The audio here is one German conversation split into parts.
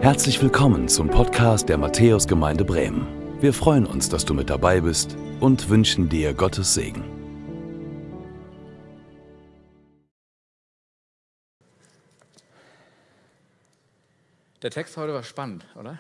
Herzlich willkommen zum Podcast der Matthäusgemeinde Bremen. Wir freuen uns, dass du mit dabei bist und wünschen dir Gottes Segen. Der Text heute war spannend, oder?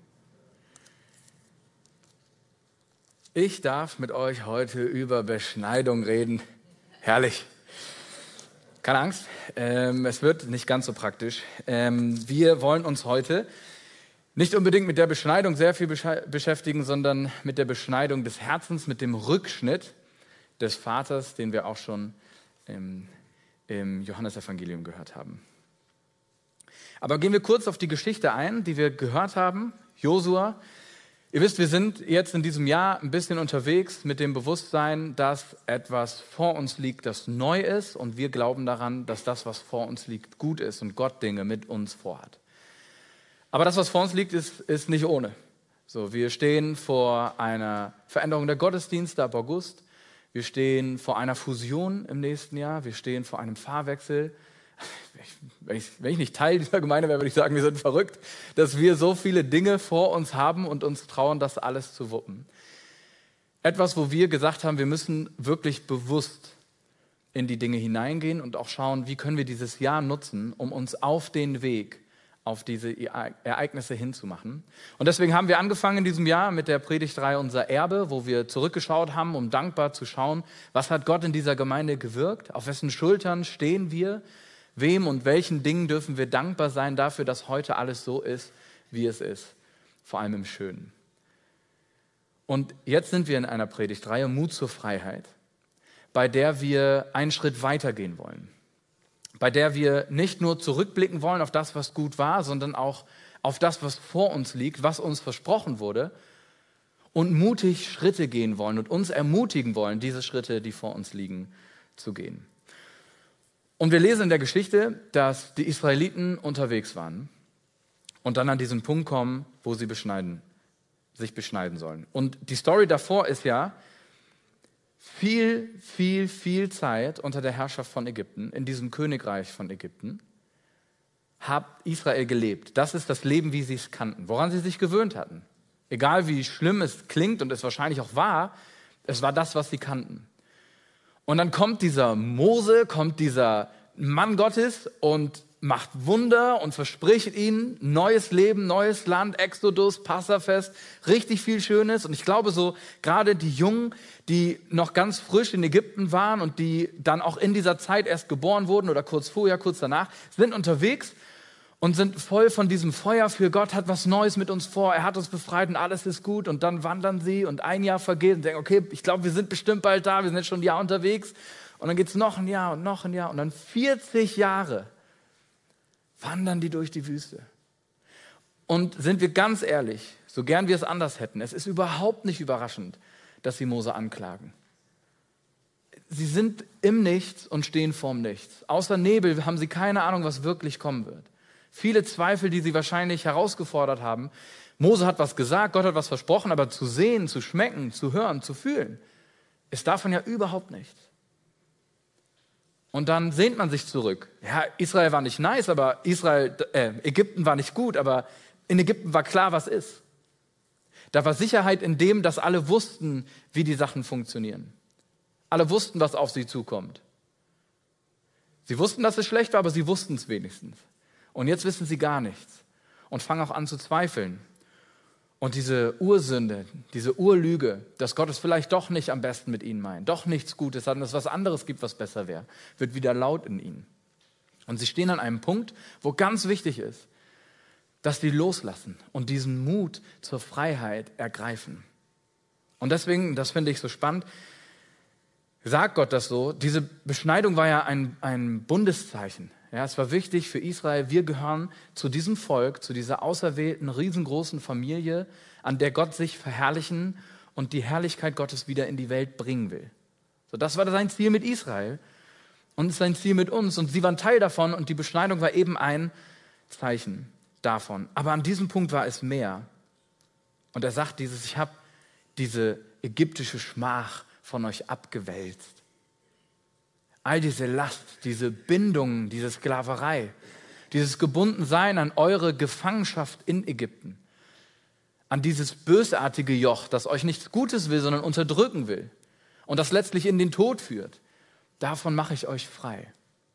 Ich darf mit euch heute über Beschneidung reden. Herrlich. Keine Angst, es wird nicht ganz so praktisch. Wir wollen uns heute nicht unbedingt mit der Beschneidung sehr viel beschäftigen, sondern mit der Beschneidung des Herzens, mit dem Rückschnitt des Vaters, den wir auch schon im Johannesevangelium gehört haben. Aber gehen wir kurz auf die Geschichte ein, die wir gehört haben. Josua. Ihr wisst, wir sind jetzt in diesem Jahr ein bisschen unterwegs mit dem Bewusstsein, dass etwas vor uns liegt, das neu ist, und wir glauben daran, dass das, was vor uns liegt, gut ist und Gott Dinge mit uns vorhat. Aber das, was vor uns liegt, ist nicht ohne. So, wir stehen vor einer Veränderung der Gottesdienste ab August. Wir stehen vor einer Fusion im nächsten Jahr. Wir stehen vor einem Fahrwechsel. Wenn ich nicht Teil dieser Gemeinde wäre, würde ich sagen, wir sind verrückt, dass wir so viele Dinge vor uns haben und uns trauen, das alles zu wuppen. Etwas, wo wir gesagt haben, wir müssen wirklich bewusst in die Dinge hineingehen und auch schauen, wie können wir dieses Jahr nutzen, um uns auf den Weg, auf diese Ereignisse hinzumachen. Und deswegen haben wir angefangen in diesem Jahr mit der Predigtreihe Unser Erbe, wo wir zurückgeschaut haben, um dankbar zu schauen, was hat Gott in dieser Gemeinde gewirkt, auf wessen Schultern stehen wir, wem und welchen Dingen dürfen wir dankbar sein dafür, dass heute alles so ist, wie es ist, vor allem im Schönen. Und jetzt sind wir in einer Predigtreihe Mut zur Freiheit, bei der wir einen Schritt weitergehen wollen, bei der wir nicht nur zurückblicken wollen auf das, was gut war, sondern auch auf das, was vor uns liegt, was uns versprochen wurde, und mutig Schritte gehen wollen und uns ermutigen wollen, diese Schritte, die vor uns liegen, zu gehen. Und wir lesen in der Geschichte, dass die Israeliten unterwegs waren und dann an diesen Punkt kommen, wo sie sich beschneiden sollen. Und die Story davor ist ja viel Zeit unter der Herrschaft von Ägypten, in diesem Königreich von Ägypten, hat Israel gelebt. Das ist das Leben, wie sie es kannten, woran sie sich gewöhnt hatten. Egal wie schlimm es klingt und es wahrscheinlich auch war, es war das, was sie kannten. Und dann kommt dieser Mose, kommt dieser Mann Gottes und macht Wunder und verspricht ihnen neues Leben, neues Land, Exodus, Passafest, richtig viel Schönes. Und ich glaube so, gerade die Jungen, die noch ganz frisch in Ägypten waren und die dann auch in dieser Zeit erst geboren wurden oder kurz vorher, kurz danach, sind unterwegs und sind voll von diesem Feuer für Gott, hat was Neues mit uns vor, er hat uns befreit und alles ist gut. Und dann wandern sie und ein Jahr vergeht und denken, okay, ich glaube, wir sind bestimmt bald da, wir sind jetzt schon ein Jahr unterwegs. Und dann geht es noch ein Jahr und noch ein Jahr und dann 40 Jahre wandern die durch die Wüste. Und sind wir ganz ehrlich, so gern wir es anders hätten, es ist überhaupt nicht überraschend, dass sie Mose anklagen. Sie sind im Nichts und stehen vorm Nichts. Außer Nebel haben sie keine Ahnung, was wirklich kommen wird. Viele Zweifel, die sie wahrscheinlich herausgefordert haben. Mose hat was gesagt, Gott hat was versprochen, aber zu sehen, zu schmecken, zu hören, zu fühlen, ist davon ja überhaupt nichts. Und dann sehnt man sich zurück. Ja, Israel war nicht nice, aber Ägypten war nicht gut, aber in Ägypten war klar, was ist. Da war Sicherheit in dem, dass alle wussten, wie die Sachen funktionieren. Alle wussten, was auf sie zukommt. Sie wussten, dass es schlecht war, aber sie wussten es wenigstens. Und jetzt wissen sie gar nichts und fangen auch an zu zweifeln. Und diese Ursünde, diese Urlüge, dass Gott es vielleicht doch nicht am besten mit ihnen meint, doch nichts Gutes hat und es was anderes gibt, was besser wäre, wird wieder laut in ihnen. Und sie stehen an einem Punkt, wo ganz wichtig ist, dass sie loslassen und diesen Mut zur Freiheit ergreifen. Und deswegen, das finde ich so spannend, sagt Gott das so, diese Beschneidung war ja ein Bundeszeichen. Ja, es war wichtig für Israel, wir gehören zu diesem Volk, zu dieser auserwählten, riesengroßen Familie, an der Gott sich verherrlichen und die Herrlichkeit Gottes wieder in die Welt bringen will. So, das war sein Ziel mit Israel und sein Ziel mit uns. Und sie waren Teil davon und die Beschneidung war eben ein Zeichen davon. Aber an diesem Punkt war es mehr. Und er sagt ich habe diese ägyptische Schmach von euch abgewälzt. All diese Last, diese Bindungen, diese Sklaverei, Dieses Gebundensein an eure Gefangenschaft in Ägypten. An dieses bösartige Joch, das euch nichts Gutes will, sondern unterdrücken will. Und das letztlich in den Tod führt. Davon mache ich euch frei.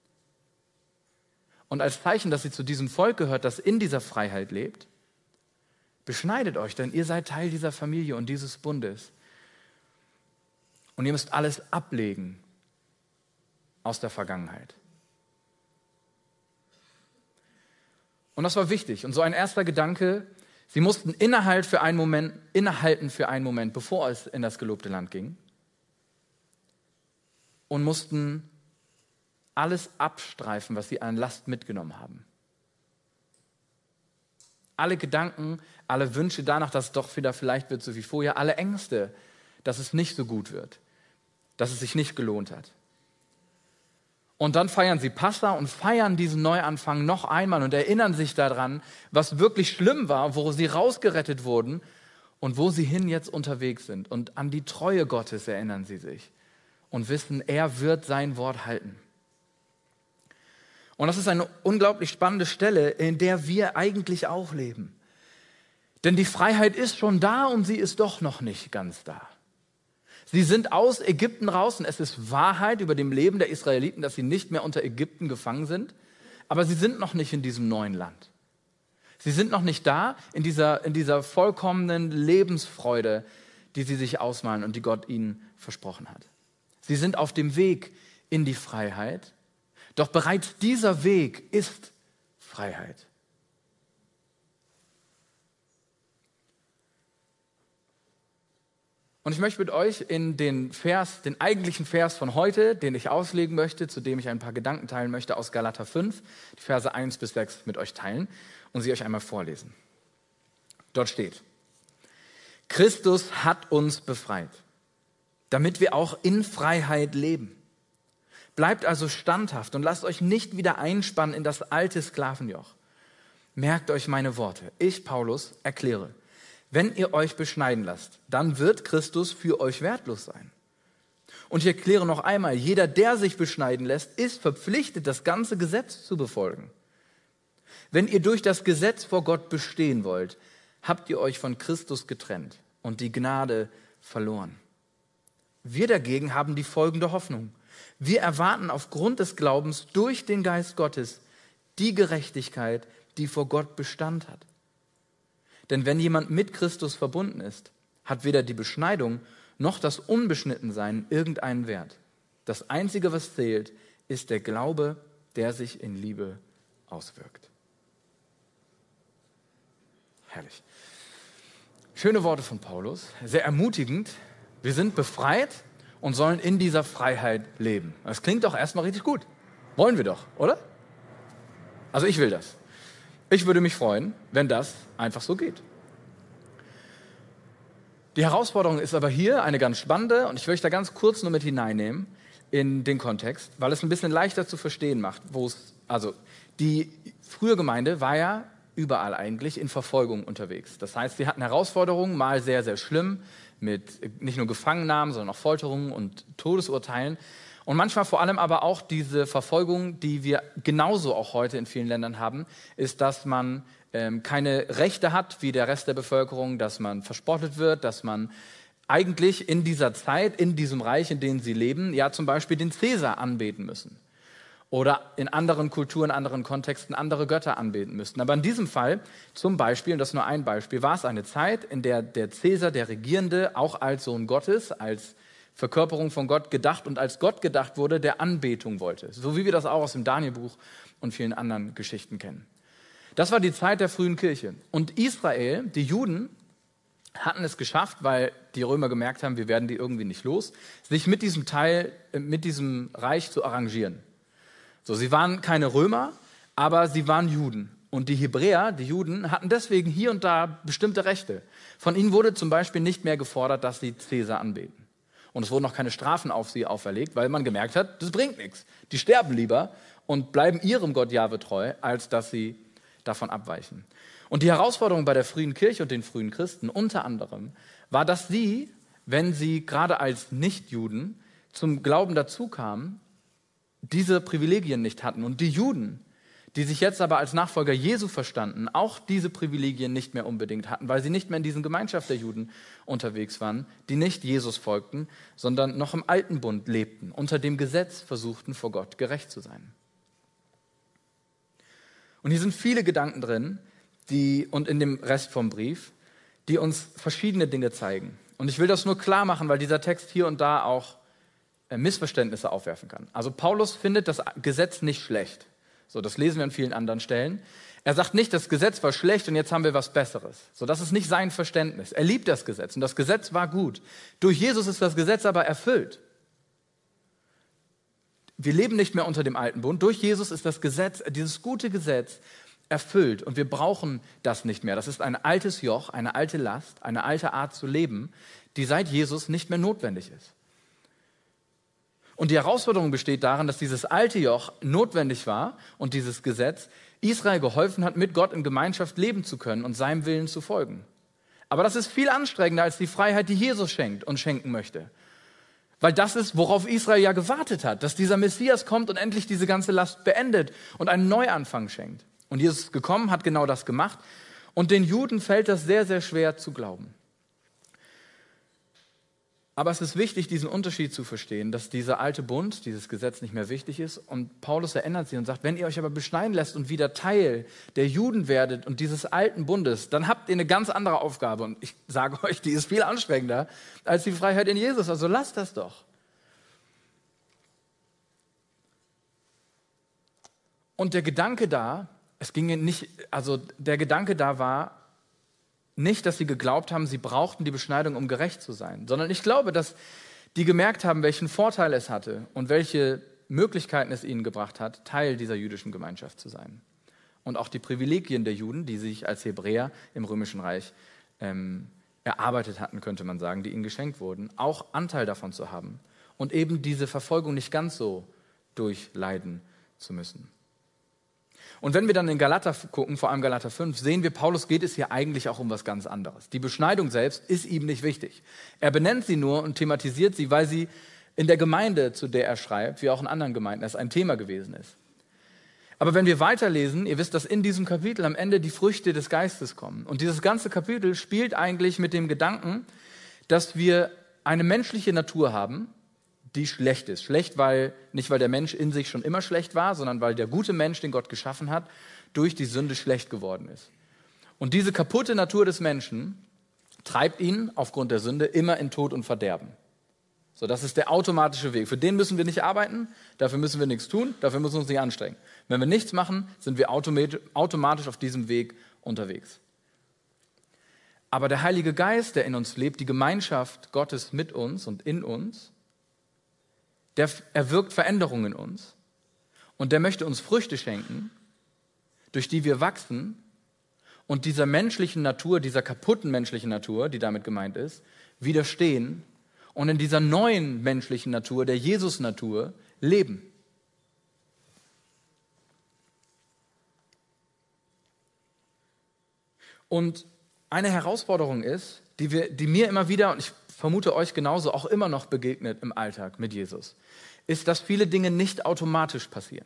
Und als Zeichen, dass ihr zu diesem Volk gehört, das in dieser Freiheit lebt, beschneidet euch, denn ihr seid Teil dieser Familie und dieses Bundes. Und ihr müsst alles ablegen aus der Vergangenheit. Und das war wichtig. Und so ein erster Gedanke, sie mussten innehalten für einen Moment, bevor es in das gelobte Land ging. Und mussten alles abstreifen, was sie an Last mitgenommen haben. Alle Gedanken, alle Wünsche danach, dass es doch wieder vielleicht wird so wie vorher, alle Ängste, dass es nicht so gut wird, dass es sich nicht gelohnt hat. Und dann feiern sie Passa und feiern diesen Neuanfang noch einmal und erinnern sich daran, was wirklich schlimm war, wo sie rausgerettet wurden und wo sie hin jetzt unterwegs sind. Und an die Treue Gottes erinnern sie sich und wissen, er wird sein Wort halten. Und das ist eine unglaublich spannende Stelle, in der wir eigentlich auch leben. Denn die Freiheit ist schon da und sie ist doch noch nicht ganz da. Sie sind aus Ägypten raus und es ist Wahrheit über dem Leben der Israeliten, dass sie nicht mehr unter Ägypten gefangen sind, aber sie sind noch nicht in diesem neuen Land. Sie sind noch nicht da in dieser vollkommenen Lebensfreude, die sie sich ausmalen und die Gott ihnen versprochen hat. Sie sind auf dem Weg in die Freiheit, doch bereits dieser Weg ist Freiheit. Und ich möchte mit euch in den eigentlichen Vers von heute, den ich auslegen möchte, zu dem ich ein paar Gedanken teilen möchte, aus Galater 5, die Verse 1 bis 6 mit euch teilen und sie euch einmal vorlesen. Dort steht: Christus hat uns befreit, damit wir auch in Freiheit leben. Bleibt also standhaft und lasst euch nicht wieder einspannen in das alte Sklavenjoch. Merkt euch meine Worte. Ich, Paulus, erkläre: Wenn ihr euch beschneiden lasst, dann wird Christus für euch wertlos sein. Und ich erkläre noch einmal, jeder, der sich beschneiden lässt, ist verpflichtet, das ganze Gesetz zu befolgen. Wenn ihr durch das Gesetz vor Gott bestehen wollt, habt ihr euch von Christus getrennt und die Gnade verloren. Wir dagegen haben die folgende Hoffnung. Wir erwarten aufgrund des Glaubens durch den Geist Gottes die Gerechtigkeit, die vor Gott Bestand hat. Denn wenn jemand mit Christus verbunden ist, hat weder die Beschneidung noch das Unbeschnittensein irgendeinen Wert. Das Einzige, was zählt, ist der Glaube, der sich in Liebe auswirkt. Herrlich. Schöne Worte von Paulus, sehr ermutigend. Wir sind befreit und sollen in dieser Freiheit leben. Das klingt doch erstmal richtig gut. Wollen wir doch, oder? Also ich will das. Ich würde mich freuen, wenn das einfach so geht. Die Herausforderung ist aber hier eine ganz spannende und ich möchte da ganz kurz nur mit hineinnehmen in den Kontext, weil es ein bisschen leichter zu verstehen macht, die frühe Gemeinde war ja überall eigentlich in Verfolgung unterwegs. Das heißt, sie hatten Herausforderungen, mal sehr, sehr schlimm, mit nicht nur Gefangennahmen, sondern auch Folterungen und Todesurteilen. Und manchmal vor allem aber auch diese Verfolgung, die wir genauso auch heute in vielen Ländern haben, ist, dass man keine Rechte hat wie der Rest der Bevölkerung, dass man verspottet wird, dass man eigentlich in dieser Zeit, in diesem Reich, in dem sie leben, ja zum Beispiel den Cäsar anbeten müssen. Oder in anderen Kulturen, anderen Kontexten andere Götter anbeten müssten. Aber in diesem Fall zum Beispiel, und das ist nur ein Beispiel, war es eine Zeit, in der der Cäsar, der Regierende, auch als Sohn Gottes, als Verkörperung von Gott gedacht und als Gott gedacht wurde, der Anbetung wollte. So wie wir das auch aus dem Danielbuch und vielen anderen Geschichten kennen. Das war die Zeit der frühen Kirche. Und Israel, die Juden, hatten es geschafft, weil die Römer gemerkt haben, wir werden die irgendwie nicht los, sich mit diesem Reich zu arrangieren. So, sie waren keine Römer, aber sie waren Juden. Und die Hebräer, die Juden, hatten deswegen hier und da bestimmte Rechte. Von ihnen wurde zum Beispiel nicht mehr gefordert, dass sie Cäsar anbeten. Und es wurden auch keine Strafen auf sie auferlegt, weil man gemerkt hat, das bringt nichts. Die sterben lieber und bleiben ihrem Gott Jahwe treu, als dass sie davon abweichen. Und die Herausforderung bei der frühen Kirche und den frühen Christen unter anderem war, dass sie, wenn sie gerade als Nichtjuden zum Glauben dazu kamen, diese Privilegien nicht hatten. Und die Juden, die sich jetzt aber als Nachfolger Jesu verstanden, auch diese Privilegien nicht mehr unbedingt hatten, weil sie nicht mehr in diesen Gemeinschaft der Juden unterwegs waren, die nicht Jesus folgten, sondern noch im alten Bund lebten, unter dem Gesetz versuchten, vor Gott gerecht zu sein. Und hier sind viele Gedanken drin, und in dem Rest vom Brief, die uns verschiedene Dinge zeigen. Und ich will das nur klar machen, weil dieser Text hier und da auch Missverständnisse aufwerfen kann. Also Paulus findet das Gesetz nicht schlecht. So, das lesen wir an vielen anderen Stellen. Er sagt nicht, das Gesetz war schlecht und jetzt haben wir was Besseres. So, das ist nicht sein Verständnis. Er liebt das Gesetz und das Gesetz war gut. Durch Jesus ist das Gesetz aber erfüllt. Wir leben nicht mehr unter dem alten Bund. Durch Jesus ist das Gesetz, dieses gute Gesetz, erfüllt und wir brauchen das nicht mehr. Das ist ein altes Joch, eine alte Last, eine alte Art zu leben, die seit Jesus nicht mehr notwendig ist. Und die Herausforderung besteht darin, dass dieses alte Joch notwendig war und dieses Gesetz Israel geholfen hat, mit Gott in Gemeinschaft leben zu können und seinem Willen zu folgen. Aber das ist viel anstrengender als die Freiheit, die Jesus schenkt und schenken möchte. Weil das ist, worauf Israel ja gewartet hat, dass dieser Messias kommt und endlich diese ganze Last beendet und einen Neuanfang schenkt. Und Jesus ist gekommen, hat genau das gemacht. Und den Juden fällt das sehr, sehr schwer zu glauben. Aber es ist wichtig, diesen Unterschied zu verstehen, dass dieser alte Bund, dieses Gesetz nicht mehr wichtig ist. Und Paulus erinnert sie und sagt, wenn ihr euch aber beschneiden lässt und wieder Teil der Juden werdet und dieses alten Bundes, dann habt ihr eine ganz andere Aufgabe. Und ich sage euch, die ist viel anstrengender als die Freiheit in Jesus. Also lasst das doch. Und der Gedanke da, der Gedanke da war, nicht, dass sie geglaubt haben, sie brauchten die Beschneidung, um gerecht zu sein, sondern ich glaube, dass die gemerkt haben, welchen Vorteil es hatte und welche Möglichkeiten es ihnen gebracht hat, Teil dieser jüdischen Gemeinschaft zu sein. Und auch die Privilegien der Juden, die sich als Hebräer im Römischen Reich erarbeitet hatten, könnte man sagen, die ihnen geschenkt wurden, auch Anteil davon zu haben und eben diese Verfolgung nicht ganz so durchleiden zu müssen. Und wenn wir dann in Galater gucken, vor allem Galater 5, sehen wir, Paulus geht es hier eigentlich auch um was ganz anderes. Die Beschneidung selbst ist ihm nicht wichtig. Er benennt sie nur und thematisiert sie, weil sie in der Gemeinde, zu der er schreibt, wie auch in anderen Gemeinden, es ein Thema gewesen ist. Aber wenn wir weiterlesen, ihr wisst, dass in diesem Kapitel am Ende die Früchte des Geistes kommen. Und dieses ganze Kapitel spielt eigentlich mit dem Gedanken, dass wir eine menschliche Natur haben, die schlecht ist. Schlecht, nicht weil der Mensch in sich schon immer schlecht war, sondern weil der gute Mensch, den Gott geschaffen hat, durch die Sünde schlecht geworden ist. Und diese kaputte Natur des Menschen treibt ihn aufgrund der Sünde immer in Tod und Verderben. So, das ist der automatische Weg. Für den müssen wir nicht arbeiten, dafür müssen wir nichts tun, dafür müssen wir uns nicht anstrengen. Wenn wir nichts machen, sind wir automatisch auf diesem Weg unterwegs. Aber der Heilige Geist, der in uns lebt, die Gemeinschaft Gottes mit uns und in uns, er wirkt Veränderungen in uns und der möchte uns Früchte schenken, durch die wir wachsen und dieser menschlichen Natur, dieser kaputten menschlichen Natur, die damit gemeint ist, widerstehen und in dieser neuen menschlichen Natur, der Jesus-Natur, leben. Und eine Herausforderung ist, die mir immer wieder, und ich vermute euch genauso, auch immer noch begegnet im Alltag mit Jesus, ist, dass viele Dinge nicht automatisch passieren.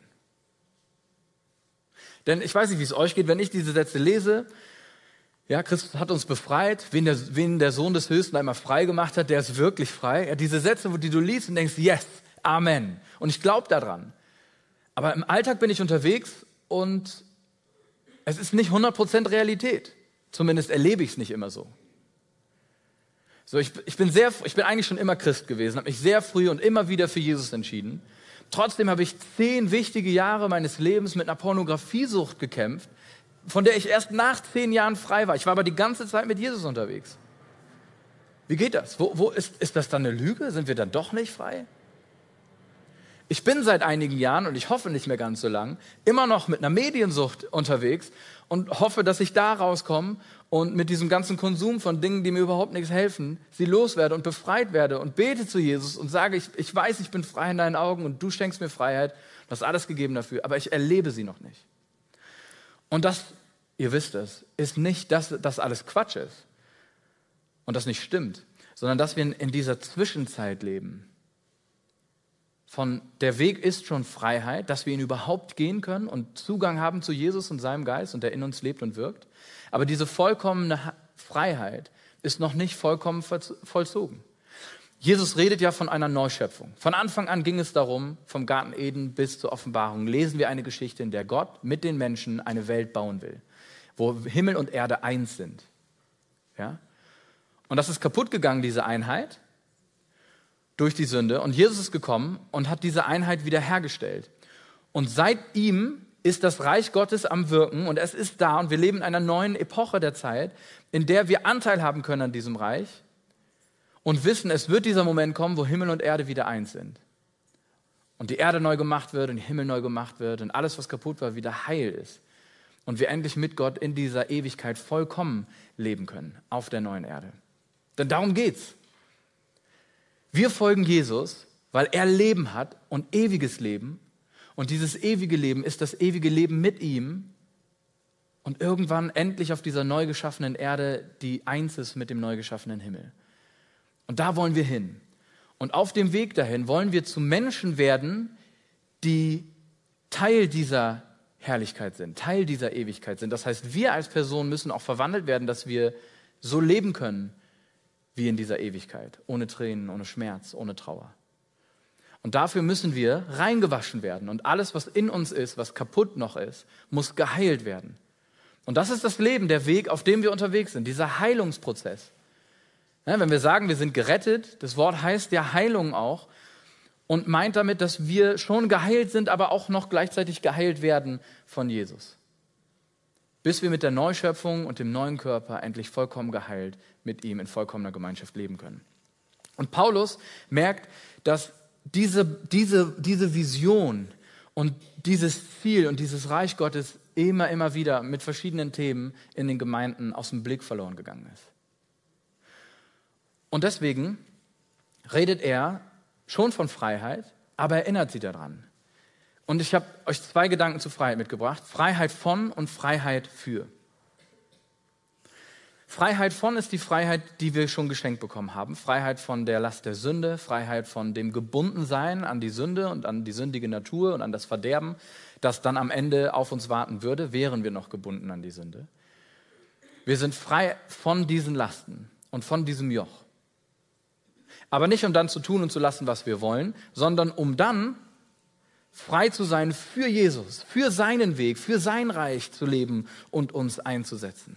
Denn ich weiß nicht, wie es euch geht, wenn ich diese Sätze lese, ja, Christus hat uns befreit, wen der Sohn des Höchsten einmal frei gemacht hat, der ist wirklich frei. Ja, diese Sätze, die du liest und denkst, yes, Amen. Und ich glaube daran. Aber im Alltag bin ich unterwegs und es ist nicht 100% Realität. Zumindest erlebe ich es nicht immer so. So, ich bin eigentlich schon immer Christ gewesen, habe mich sehr früh und immer wieder für Jesus entschieden. Trotzdem habe ich 10 wichtige Jahre meines Lebens mit einer Pornografiesucht gekämpft, von der ich erst nach 10 Jahren frei war. Ich war aber die ganze Zeit mit Jesus unterwegs. Wie geht das? Ist das dann eine Lüge? Sind wir dann doch nicht frei? Ich bin seit einigen Jahren, und ich hoffe nicht mehr ganz so lang, immer noch mit einer Mediensucht unterwegs und hoffe, dass ich da rauskomme und mit diesem ganzen Konsum von Dingen, die mir überhaupt nichts helfen, sie loswerde und befreit werde und bete zu Jesus und sage, ich weiß, ich bin frei in deinen Augen und du schenkst mir Freiheit, du hast alles gegeben dafür, aber ich erlebe sie noch nicht. Und das, ihr wisst es, ist nicht, dass das alles Quatsch ist und das nicht stimmt, sondern dass wir in dieser Zwischenzeit leben der Weg ist schon Freiheit, dass wir ihn überhaupt gehen können und Zugang haben zu Jesus und seinem Geist und der in uns lebt und wirkt. Aber diese vollkommene Freiheit ist noch nicht vollkommen vollzogen. Jesus redet ja von einer Neuschöpfung. Von Anfang an ging es darum, vom Garten Eden bis zur Offenbarung, lesen wir eine Geschichte, in der Gott mit den Menschen eine Welt bauen will, wo Himmel und Erde eins sind. Ja? Und das ist kaputt gegangen, diese Einheit, durch die Sünde. Und Jesus ist gekommen und hat diese Einheit wiederhergestellt. Und seit ihm ist das Reich Gottes am Wirken und es ist da und wir leben in einer neuen Epoche der Zeit, in der wir Anteil haben können an diesem Reich und wissen, es wird dieser Moment kommen, wo Himmel und Erde wieder eins sind. Und die Erde neu gemacht wird und der Himmel neu gemacht wird und alles, was kaputt war, wieder heil ist. Und wir endlich mit Gott in dieser Ewigkeit vollkommen leben können, auf der neuen Erde. Denn darum geht's. Wir folgen Jesus, weil er Leben hat und ewiges Leben. Und dieses ewige Leben ist das ewige Leben mit ihm und irgendwann endlich auf dieser neu geschaffenen Erde, die eins ist mit dem neu geschaffenen Himmel. Und da wollen wir hin. Und auf dem Weg dahin wollen wir zu Menschen werden, die Teil dieser Herrlichkeit sind, Teil dieser Ewigkeit sind. Das heißt, wir als Person müssen auch verwandelt werden, dass wir so leben können wie in dieser Ewigkeit, ohne Tränen, ohne Schmerz, ohne Trauer. Und dafür müssen wir reingewaschen werden. Und alles, was in uns ist, was kaputt noch ist, muss geheilt werden. Und das ist das Leben, der Weg, auf dem wir unterwegs sind, dieser Heilungsprozess. Ja, wenn wir sagen, wir sind gerettet, das Wort heißt ja Heilung auch und meint damit, dass wir schon geheilt sind, aber auch noch gleichzeitig geheilt werden von Jesus. Bis wir mit der Neuschöpfung und dem neuen Körper endlich vollkommen geheilt mit ihm in vollkommener Gemeinschaft leben können. Und Paulus merkt, dass diese Vision und dieses Ziel und dieses Reich Gottes immer wieder mit verschiedenen Themen in den Gemeinden aus dem Blick verloren gegangen ist. Und deswegen redet er schon von Freiheit, aber erinnert sie daran. Und ich habe euch 2 Gedanken zu Freiheit mitgebracht. Freiheit von und Freiheit für. Freiheit von ist die Freiheit, die wir schon geschenkt bekommen haben. Freiheit von der Last der Sünde, Freiheit von dem Gebundensein an die Sünde und an die sündige Natur und an das Verderben, das dann am Ende auf uns warten würde, wären wir noch gebunden an die Sünde. Wir sind frei von diesen Lasten und von diesem Joch. Aber nicht, um dann zu tun und zu lassen, was wir wollen, sondern um dann frei zu sein für Jesus, für seinen Weg, für sein Reich zu leben und uns einzusetzen.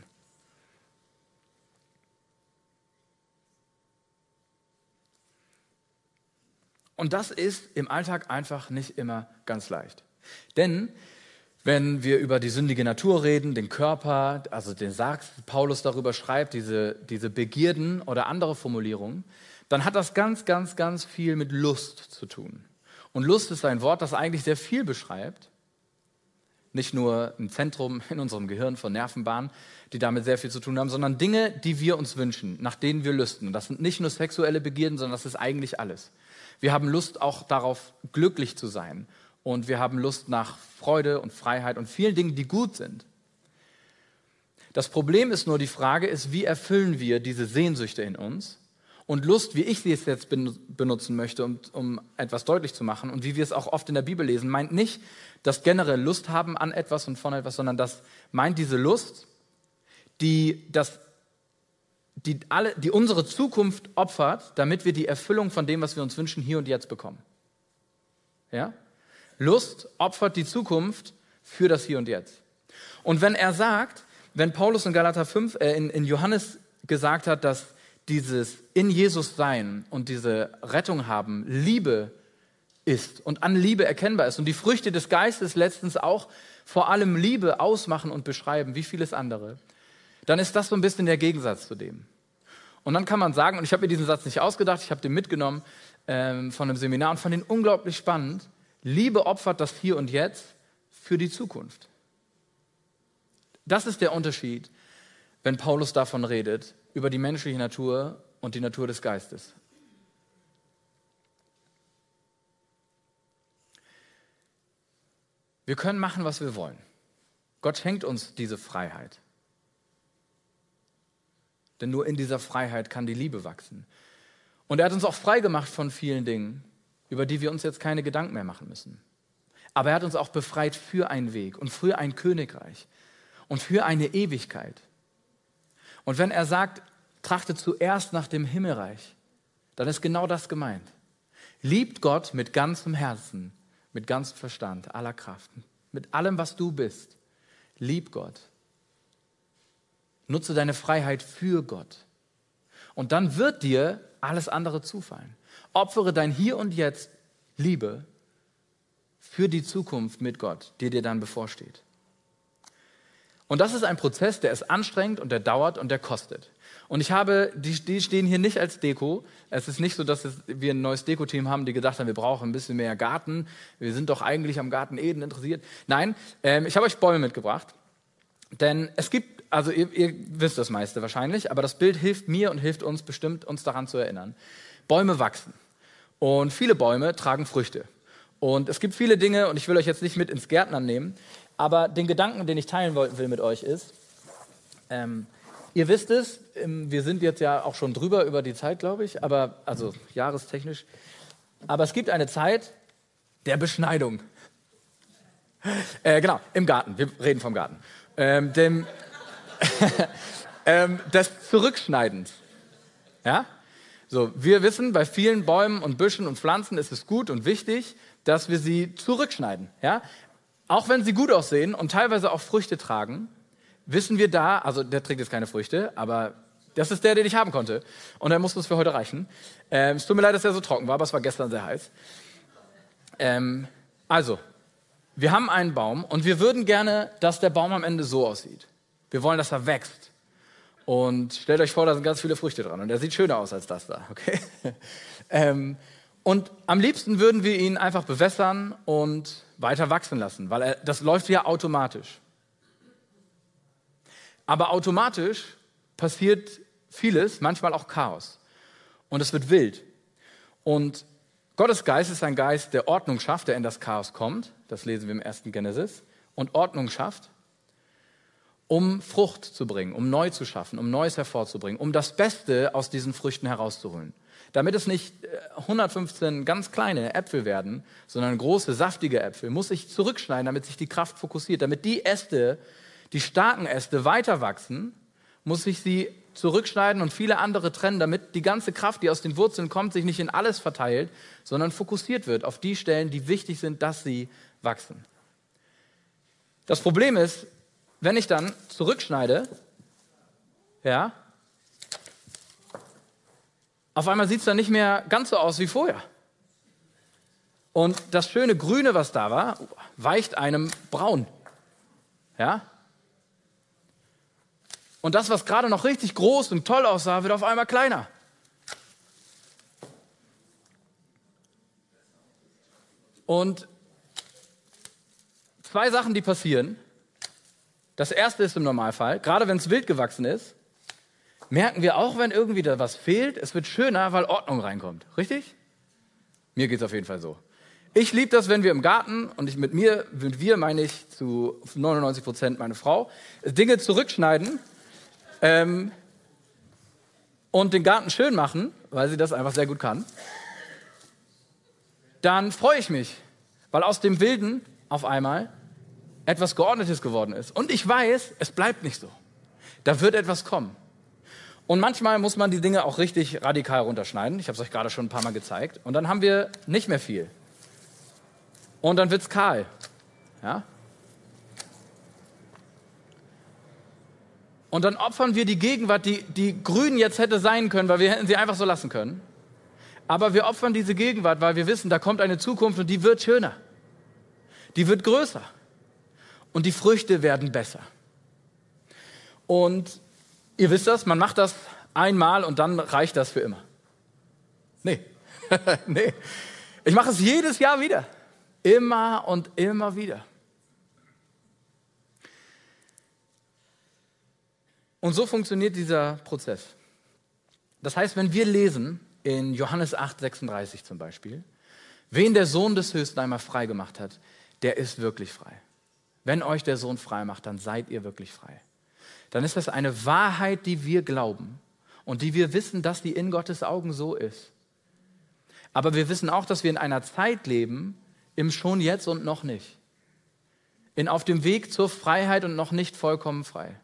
Und das ist im Alltag einfach nicht immer ganz leicht. Denn wenn wir über die sündige Natur reden, den Körper, also den Paulus darüber schreibt, diese Begierden oder andere Formulierungen, dann hat das ganz viel mit Lust zu tun. Und Lust ist ein Wort, das eigentlich sehr viel beschreibt. Nicht nur ein Zentrum in unserem Gehirn von Nervenbahnen, die damit sehr viel zu tun haben, sondern Dinge, die wir uns wünschen, nach denen wir lüsten. Und das sind nicht nur sexuelle Begierden, sondern das ist eigentlich alles. Wir haben Lust auch darauf, glücklich zu sein. Und wir haben Lust nach Freude und Freiheit und vielen Dingen, die gut sind. Das Problem ist nur, die Frage ist, wie erfüllen wir diese Sehnsüchte in uns? Und Lust, wie ich sie jetzt benutzen möchte, um etwas deutlich zu machen und wie wir es auch oft in der Bibel lesen, meint nicht, dass generell Lust haben an etwas und von etwas, sondern das meint diese Lust, die unsere Zukunft opfert, damit wir die Erfüllung von dem, was wir uns wünschen, hier und jetzt bekommen. Ja? Lust opfert die Zukunft für das Hier und Jetzt. Und wenn Paulus in Galater 5, in Johannes gesagt hat, dass dieses in Jesus sein und diese Rettung haben Liebe ist und an Liebe erkennbar ist und die Früchte des Geistes letztens auch vor allem Liebe ausmachen und beschreiben, wie vieles andere, dann ist das so ein bisschen der Gegensatz zu dem. Und dann kann man sagen, und ich habe mir diesen Satz nicht ausgedacht, ich habe den mitgenommen von einem Seminar und fand ihn unglaublich spannend, Liebe opfert das Hier und Jetzt für die Zukunft. Das ist der Unterschied, wenn Paulus davon redet, über die menschliche Natur und die Natur des Geistes. Wir können machen, was wir wollen. Gott schenkt uns diese Freiheit. Denn nur in dieser Freiheit kann die Liebe wachsen. Und er hat uns auch frei gemacht von vielen Dingen, über die wir uns jetzt keine Gedanken mehr machen müssen. Aber er hat uns auch befreit für einen Weg und für ein Königreich und für eine Ewigkeit. Und wenn er sagt, trachtet zuerst nach dem Himmelreich, dann ist genau das gemeint. Liebt Gott mit ganzem Herzen, mit ganzem Verstand, aller Kraft, mit allem, was du bist. Lieb Gott. Nutze deine Freiheit für Gott. Und dann wird dir alles andere zufallen. Opfere dein Hier und Jetzt Liebe für die Zukunft mit Gott, die dir dann bevorsteht. Und das ist ein Prozess, der ist anstrengend und der dauert und der kostet. Und die stehen hier nicht als Deko. Es ist nicht so, dass wir ein neues Deko-Team haben, die gedacht haben, wir brauchen ein bisschen mehr Garten. Wir sind doch eigentlich am Garten Eden interessiert. Nein, ich habe euch Bäume mitgebracht. Denn es gibt, also ihr wisst das meiste wahrscheinlich, aber das Bild hilft mir und hilft uns bestimmt, uns daran zu erinnern. Bäume wachsen. Und viele Bäume tragen Früchte. Und es gibt viele Dinge, und ich will euch jetzt nicht mit ins Gärtnern nehmen, aber den Gedanken, den ich teilen will mit euch ist, ihr wisst es, wir sind jetzt ja auch schon drüber über die Zeit, glaube ich, aber also jahrestechnisch. Aber es gibt eine Zeit der Beschneidung. Genau, im Garten. Wir reden vom Garten. Des Zurückschneidens. Ja? So, wir wissen, bei vielen Bäumen und Büschen und Pflanzen ist es gut und wichtig, dass wir sie zurückschneiden. Ja? Auch wenn sie gut aussehen und teilweise auch Früchte tragen, wissen wir da, also der trägt jetzt keine Früchte, aber das ist der, den ich haben konnte. Und der muss uns für heute reichen. Es tut mir leid, dass er so trocken war, aber es war gestern sehr heiß. Also, wir haben einen Baum und wir würden gerne, dass der Baum am Ende so aussieht. Wir wollen, dass er wächst. Und stellt euch vor, da sind ganz viele Früchte dran. Und der sieht schöner aus als das da. Okay? Und am liebsten würden wir ihn einfach bewässern und weiter wachsen lassen, weil das läuft ja automatisch. Aber automatisch passiert vieles, manchmal auch Chaos. Und es wird wild. Und Gottes Geist ist ein Geist, der Ordnung schafft, der in das Chaos kommt. Das lesen wir im 1. Genesis. Und Ordnung schafft, um Frucht zu bringen, um neu zu schaffen, um Neues hervorzubringen, um das Beste aus diesen Früchten herauszuholen. Damit es nicht 115 ganz kleine Äpfel werden, sondern große, saftige Äpfel, muss ich zurückschneiden, damit sich die Kraft fokussiert. Damit die Äste, die starken Äste weiter wachsen, muss ich sie zurückschneiden und viele andere trennen, damit die ganze Kraft, die aus den Wurzeln kommt, sich nicht in alles verteilt, sondern fokussiert wird auf die Stellen, die wichtig sind, dass sie wachsen. Das Problem ist, wenn ich dann zurückschneide, ja, auf einmal sieht es dann nicht mehr ganz so aus wie vorher. Und das schöne Grüne, was da war, weicht einem braun. Ja? Und das, was gerade noch richtig groß und toll aussah, wird auf einmal kleiner. Und zwei Sachen, die passieren. Das erste ist im Normalfall, gerade wenn es wild gewachsen ist, merken wir auch, wenn irgendwie da was fehlt, es wird schöner, weil Ordnung reinkommt. Richtig? Mir geht es auf jeden Fall so. Ich liebe das, wenn wir im Garten, und mit wir meine ich zu 99% meine Frau, Dinge zurückschneiden und den Garten schön machen, weil sie das einfach sehr gut kann. Dann freue ich mich, weil aus dem Wilden auf einmal etwas Geordnetes geworden ist. Und ich weiß, es bleibt nicht so. Da wird etwas kommen. Und manchmal muss man die Dinge auch richtig radikal runterschneiden. Ich habe es euch gerade schon ein paar Mal gezeigt. Und dann haben wir nicht mehr viel. Und dann wird es kahl. Ja? Und dann opfern wir die Gegenwart, die grün jetzt hätte sein können, weil wir hätten sie einfach so lassen können. Aber wir opfern diese Gegenwart, weil wir wissen, da kommt eine Zukunft und die wird schöner. Die wird größer. Und die Früchte werden besser. Und ihr wisst das, man macht das einmal und dann reicht das für immer. Nee. Nee. Ich mache es jedes Jahr wieder. Immer und immer wieder. Und so funktioniert dieser Prozess. Das heißt, wenn wir lesen in Johannes 8,36 zum Beispiel, wen der Sohn des Höchsten einmal frei gemacht hat, der ist wirklich frei. Wenn euch der Sohn frei macht, dann seid ihr wirklich frei. Dann ist das eine Wahrheit, die wir glauben und die wir wissen, dass die in Gottes Augen so ist. Aber wir wissen auch, dass wir in einer Zeit leben, im Schon jetzt und noch nicht. Auf dem Weg zur Freiheit und noch nicht vollkommen frei.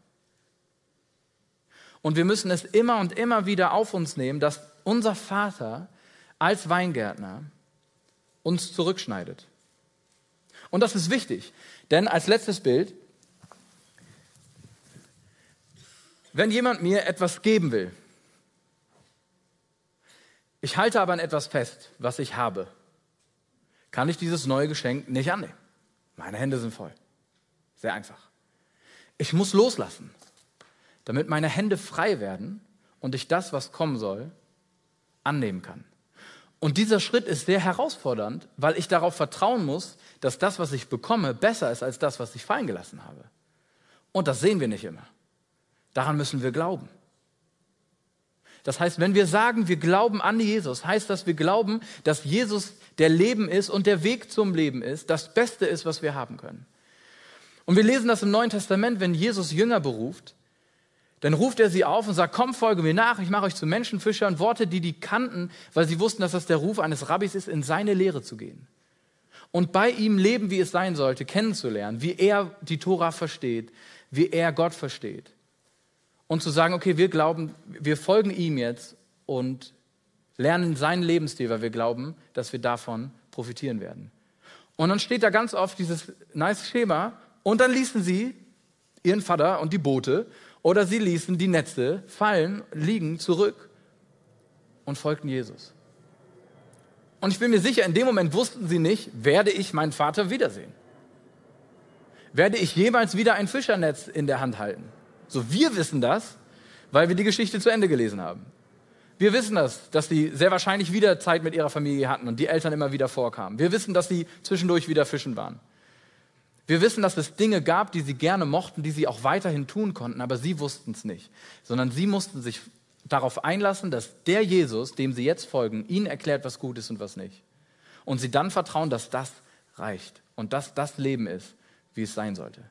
Und wir müssen es immer und immer wieder auf uns nehmen, dass unser Vater als Weingärtner uns zurückschneidet. Und das ist wichtig, denn als letztes Bild, wenn jemand mir etwas geben will, ich halte aber an etwas fest, was ich habe, kann ich dieses neue Geschenk nicht annehmen. Meine Hände sind voll. Sehr einfach. Ich muss loslassen, damit meine Hände frei werden und ich das, was kommen soll, annehmen kann. Und dieser Schritt ist sehr herausfordernd, weil ich darauf vertrauen muss, dass das, was ich bekomme, besser ist als das, was ich fallen gelassen habe. Und das sehen wir nicht immer. Daran müssen wir glauben. Das heißt, wenn wir sagen, wir glauben an Jesus, heißt das, wir glauben, dass Jesus der Leben ist und der Weg zum Leben ist, das Beste ist, was wir haben können. Und wir lesen das im Neuen Testament, wenn Jesus Jünger beruft, dann ruft er sie auf und sagt, komm, folge mir nach, ich mache euch zu Menschenfischern. Worte, die kannten, weil sie wussten, dass das der Ruf eines Rabbis ist, in seine Lehre zu gehen. Und bei ihm leben, wie es sein sollte, kennenzulernen, wie er die Tora versteht, wie er Gott versteht. Und zu sagen, okay, wir glauben, wir folgen ihm jetzt und lernen seinen Lebensstil, weil wir glauben, dass wir davon profitieren werden. Und dann steht da ganz oft dieses nice Schema und dann ließen sie ihren Vater und die Boote oder sie ließen die Netze fallen, liegen, zurück und folgten Jesus. Und ich bin mir sicher, in dem Moment wussten sie nicht, werde ich meinen Vater wiedersehen? Werde ich jemals wieder ein Fischernetz in der Hand halten? So, wir wissen das, weil wir die Geschichte zu Ende gelesen haben. Wir wissen das, dass sie sehr wahrscheinlich wieder Zeit mit ihrer Familie hatten und die Eltern immer wieder vorkamen. Wir wissen, dass sie zwischendurch wieder fischen waren. Wir wissen, dass es Dinge gab, die sie gerne mochten, die sie auch weiterhin tun konnten, aber sie wussten es nicht. Sondern sie mussten sich darauf einlassen, dass der Jesus, dem sie jetzt folgen, ihnen erklärt, was gut ist und was nicht. Und sie dann vertrauen, dass das reicht und dass das Leben ist, wie es sein sollte.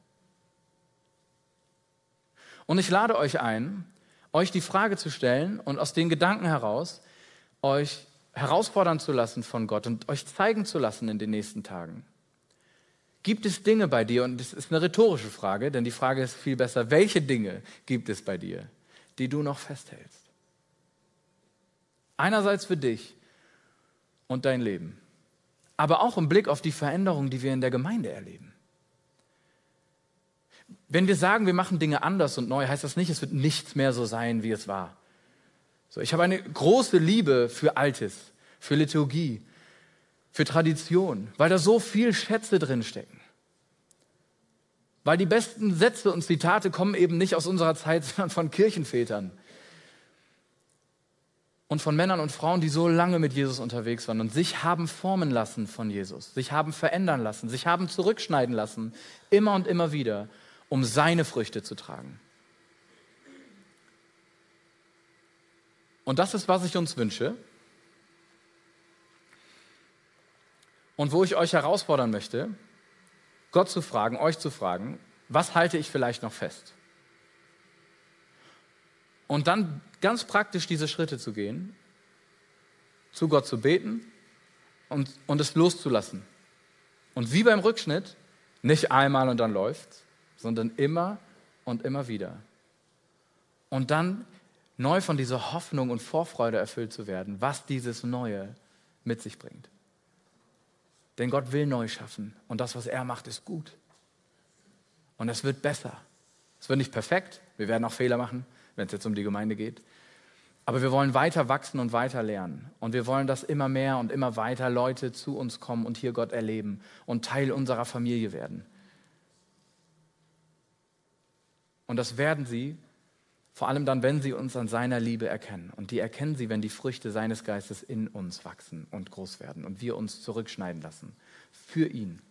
Und ich lade euch ein, euch die Frage zu stellen und aus den Gedanken heraus euch herausfordern zu lassen von Gott und euch zeigen zu lassen in den nächsten Tagen. Gibt es Dinge bei dir, und das ist eine rhetorische Frage, denn die Frage ist viel besser, welche Dinge gibt es bei dir, die du noch festhältst? Einerseits für dich und dein Leben, aber auch im Blick auf die Veränderung, die wir in der Gemeinde erleben. Wenn wir sagen, wir machen Dinge anders und neu, heißt das nicht, es wird nichts mehr so sein, wie es war. So, ich habe eine große Liebe für Altes, für Liturgie, für Tradition, weil da so viel Schätze drinstecken. Weil die besten Sätze und Zitate kommen eben nicht aus unserer Zeit, sondern von Kirchenvätern. Und von Männern und Frauen, die so lange mit Jesus unterwegs waren und sich haben formen lassen von Jesus, sich haben verändern lassen, sich haben zurückschneiden lassen, immer und immer wieder, um seine Früchte zu tragen. Und das ist, was ich uns wünsche. Und wo ich euch herausfordern möchte, Gott zu fragen, euch zu fragen, was halte ich vielleicht noch fest? Und dann ganz praktisch diese Schritte zu gehen, zu Gott zu beten und es loszulassen. Und wie beim Rückschnitt, nicht einmal und dann läuft's, sondern immer und immer wieder. Und dann neu von dieser Hoffnung und Vorfreude erfüllt zu werden, was dieses Neue mit sich bringt. Denn Gott will neu schaffen und das, was er macht, ist gut. Und es wird besser. Es wird nicht perfekt, wir werden auch Fehler machen, wenn es jetzt um die Gemeinde geht. Aber wir wollen weiter wachsen und weiter lernen. Und wir wollen, dass immer mehr und immer weiter Leute zu uns kommen und hier Gott erleben und Teil unserer Familie werden. Und das werden sie, vor allem dann, wenn sie uns an seiner Liebe erkennen. Und die erkennen sie, wenn die Früchte seines Geistes in uns wachsen und groß werden und wir uns zurückschneiden lassen für ihn.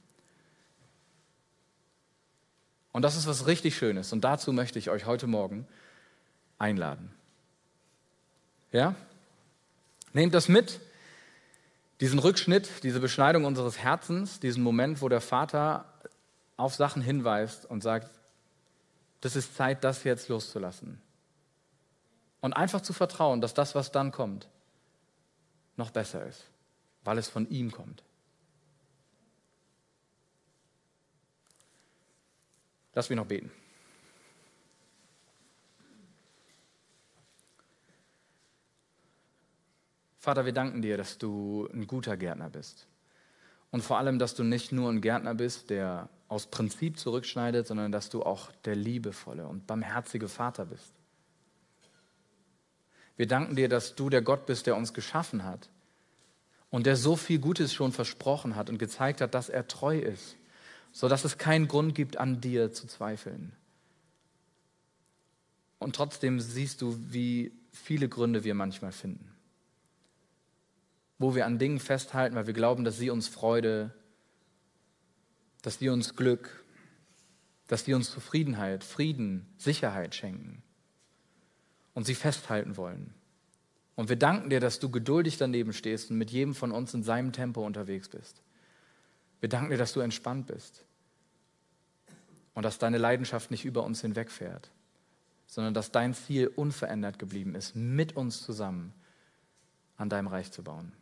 Und das ist was richtig Schönes. Und dazu möchte ich euch heute Morgen einladen. Ja? Nehmt das mit, diesen Rückschnitt, diese Beschneidung unseres Herzens, diesen Moment, wo der Vater auf Sachen hinweist und sagt, das ist Zeit, das jetzt loszulassen. Und einfach zu vertrauen, dass das, was dann kommt, noch besser ist. weil es von ihm kommt. Lass mich noch beten. Vater, wir danken dir, dass du ein guter Gärtner bist. Und vor allem, dass du nicht nur ein Gärtner bist, der aus Prinzip zurückschneidet, sondern dass du auch der liebevolle und barmherzige Vater bist. Wir danken dir, dass du der Gott bist, der uns geschaffen hat und der so viel Gutes schon versprochen hat und gezeigt hat, dass er treu ist, sodass es keinen Grund gibt, an dir zu zweifeln. Und trotzdem siehst du, wie viele Gründe wir manchmal finden, wo wir an Dingen festhalten, weil wir glauben, dass sie uns Freude, dass sie uns Glück, dass sie uns Zufriedenheit, Frieden, Sicherheit schenken und sie festhalten wollen. Und wir danken dir, dass du geduldig daneben stehst und mit jedem von uns in seinem Tempo unterwegs bist. Wir danken dir, dass du entspannt bist und dass deine Leidenschaft nicht über uns hinwegfährt, sondern dass dein Ziel unverändert geblieben ist, mit uns zusammen an deinem Reich zu bauen.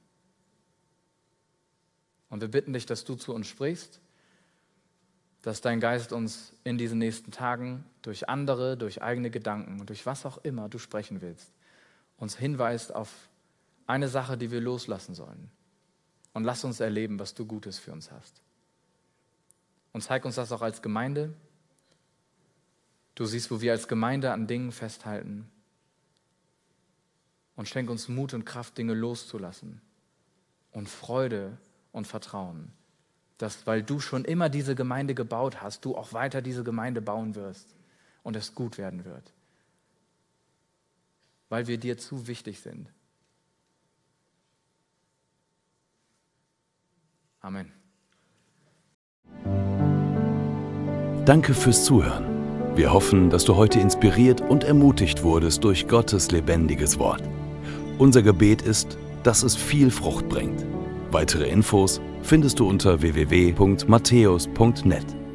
Und wir bitten dich, dass du zu uns sprichst, dass dein Geist uns in diesen nächsten Tagen durch andere, durch eigene Gedanken und durch was auch immer du sprechen willst, uns hinweist auf eine Sache, die wir loslassen sollen. Und lass uns erleben, was du Gutes für uns hast. Und zeig uns das auch als Gemeinde. Du siehst, wo wir als Gemeinde an Dingen festhalten. Und schenk uns Mut und Kraft, Dinge loszulassen. Und Freude und Vertrauen, dass, weil du schon immer diese Gemeinde gebaut hast, du auch weiter diese Gemeinde bauen wirst und es gut werden wird. Weil wir dir zu wichtig sind. Amen. Danke fürs Zuhören. Wir hoffen, dass du heute inspiriert und ermutigt wurdest durch Gottes lebendiges Wort. Unser Gebet ist, dass es viel Frucht bringt. Weitere Infos findest du unter www.matthäus.net.